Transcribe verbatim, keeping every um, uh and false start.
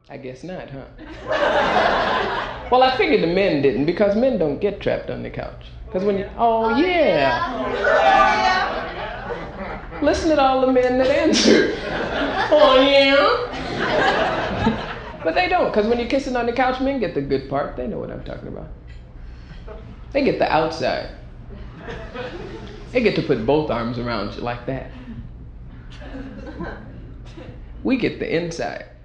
I guess not, huh? Well, I figured the men didn't, because men don't get trapped on the couch. Because when you, oh yeah. Listen to all the men that answer. Oh yeah. But they don't, because when you're kissing on the couch, men get the good part. They know what I'm talking about. They get the outside. They get to put both arms around you like that. We get the inside.